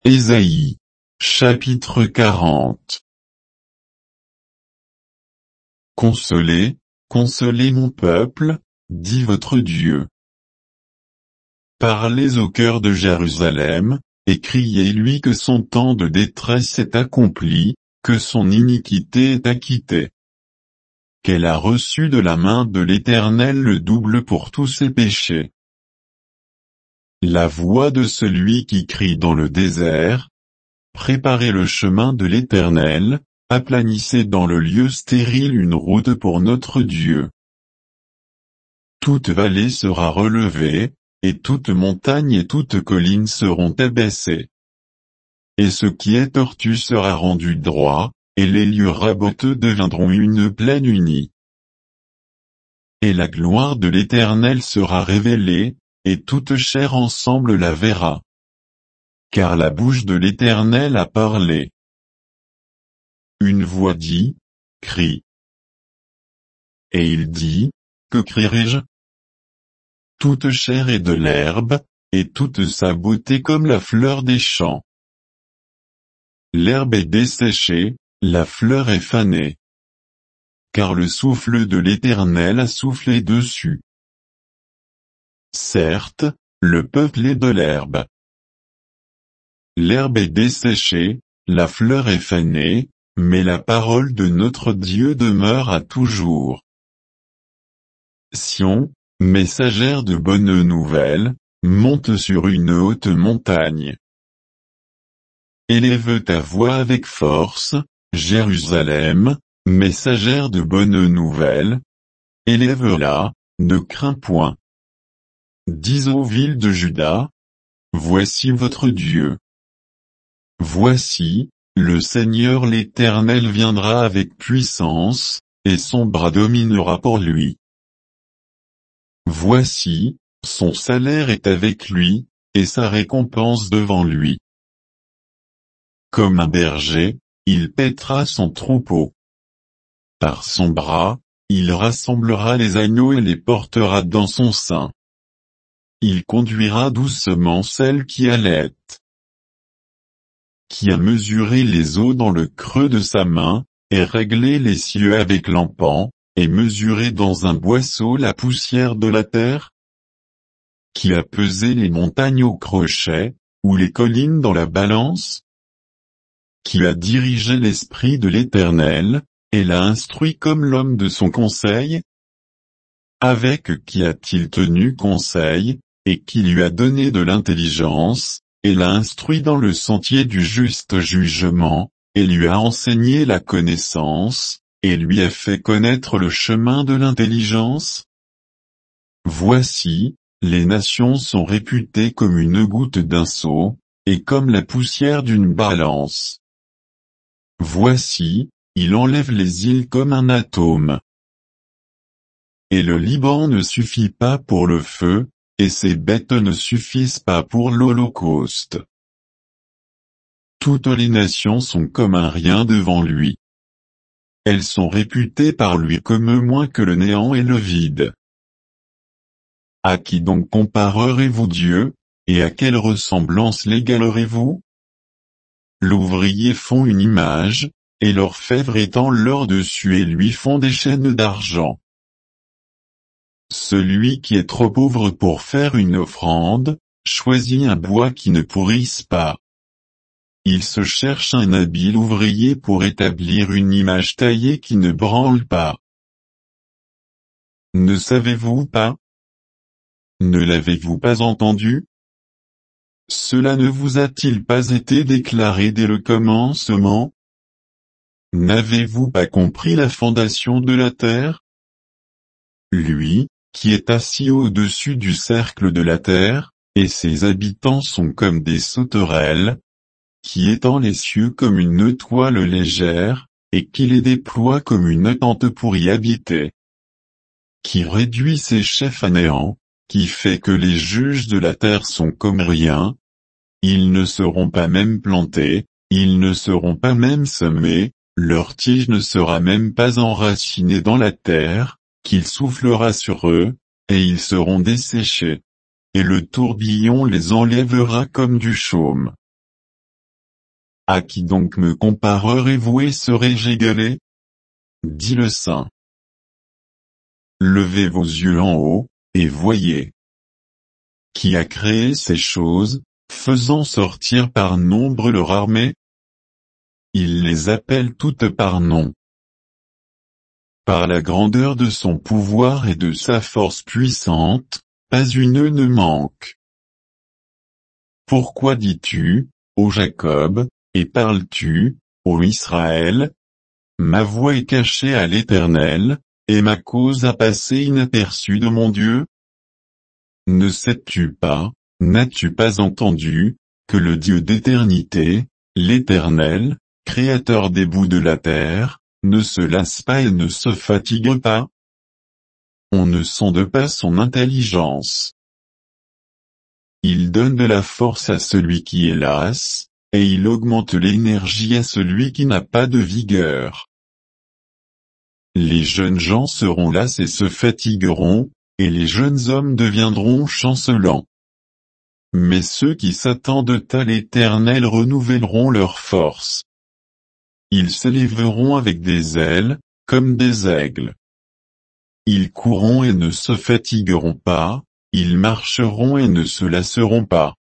Ésaïe. Chapitre 40. Consolez, consolez mon peuple, dit votre Dieu. Parlez au cœur de Jérusalem, et criez-lui que son temps de détresse est accompli, que son iniquité est acquittée. Qu'elle a reçu de la main de l'Éternel le double pour tous ses péchés. La voix de celui qui crie dans le désert. Préparez le chemin de l'Éternel, aplanissez dans le lieu stérile une route pour notre Dieu. Toute vallée sera relevée, et toute montagne et toute colline seront abaissées. Et ce qui est tortu sera rendu droit, et les lieux raboteux deviendront une plaine unie. Et la gloire de l'Éternel sera révélée, et toute chair ensemble la verra. Car la bouche de l'Éternel a parlé. Une voix dit, crie. Et il dit, que crierai-je? Toute chair est de l'herbe, et toute sa beauté comme la fleur des champs. L'herbe est desséchée, la fleur est fanée. Car le souffle de l'Éternel a soufflé dessus. Certes, le peuple est de l'herbe. L'herbe est desséchée, la fleur est fanée, mais la parole de notre Dieu demeure à toujours. Sion, messagère de bonnes nouvelles, monte sur une haute montagne. Élève ta voix avec force, Jérusalem, messagère de bonnes nouvelles. Élève-la, ne crains point. Dis aux villes de Juda, voici votre Dieu. Voici, le Seigneur l'Éternel viendra avec puissance, et son bras dominera pour lui. Voici, son salaire est avec lui, et sa récompense devant lui. Comme un berger, il paîtra son troupeau. Par son bras, il rassemblera les agneaux et les portera dans son sein. Il conduira doucement celle qui allaite. Qui a mesuré les eaux dans le creux de sa main, et réglé les cieux avec l'empan, et mesuré dans un boisseau la poussière de la terre? Qui a pesé les montagnes au crochet, ou les collines dans la balance? Qui a dirigé l'esprit de l'Éternel, et l'a instruit comme l'homme de son conseil? Avec qui a-t-il tenu conseil, et qui lui a donné de l'intelligence, et l'a instruit dans le sentier du juste jugement, et lui a enseigné la connaissance, et lui a fait connaître le chemin de l'intelligence? Voici, les nations sont réputées comme une goutte d'un seau, et comme la poussière d'une balance. Voici, il enlève les îles comme un atome. Et le Liban ne suffit pas pour le feu, et ses bêtes ne suffisent pas pour l'holocauste. Toutes les nations sont comme un rien devant lui. Elles sont réputées par lui comme moins que le néant et le vide. À qui donc comparerez-vous Dieu, et à quelle ressemblance l'égalerez-vous? L'ouvrier fond une image, et l'orfèvre étend l'or dessus et lui font des chaînes d'argent. Celui qui est trop pauvre pour faire une offrande, choisit un bois qui ne pourrisse pas. Il se cherche un habile ouvrier pour établir une image taillée qui ne branle pas. Ne savez-vous pas? Ne l'avez-vous pas entendu? Cela ne vous a-t-il pas été déclaré dès le commencement? N'avez-vous pas compris la fondation de la terre? Lui, qui est assis au-dessus du cercle de la terre, et ses habitants sont comme des sauterelles, qui étend les cieux comme une toile légère, et qui les déploie comme une tente pour y habiter. Qui réduit ses chefs à néant, qui fait que les juges de la terre sont comme rien. Ils ne seront pas même plantés, ils ne seront pas même semés, leur tige ne sera même pas enracinée dans la terre, qu'il soufflera sur eux, et ils seront desséchés. Et le tourbillon les enlèvera comme du chaume. À qui donc me comparerez-vous et serais-je égalé? Dit le saint. Levez vos yeux en haut, et voyez. Qui a créé ces choses, faisant sortir par nombre leur armée? Il les appelle toutes par nom. Par la grandeur de son pouvoir et de sa force puissante, pas une ne manque. Pourquoi dis-tu, ô Jacob, et parles-tu, ô Israël? Ma voix est cachée à l'Éternel, et ma cause a passé inaperçue de mon Dieu? Ne sais-tu pas, n'as-tu pas entendu, que le Dieu d'éternité, l'Éternel, Créateur des bouts de la terre, ne se lasse pas et ne se fatigue pas? On ne sonde pas son intelligence. Il donne de la force à celui qui est las, et il augmente l'énergie à celui qui n'a pas de vigueur. Les jeunes gens seront las et se fatigueront, et les jeunes hommes deviendront chancelants. Mais ceux qui s'attendent à l'Éternel renouvelleront leur force. Ils s'élèveront avec des ailes, comme des aigles. Ils courront et ne se fatigueront pas, ils marcheront et ne se lasseront pas.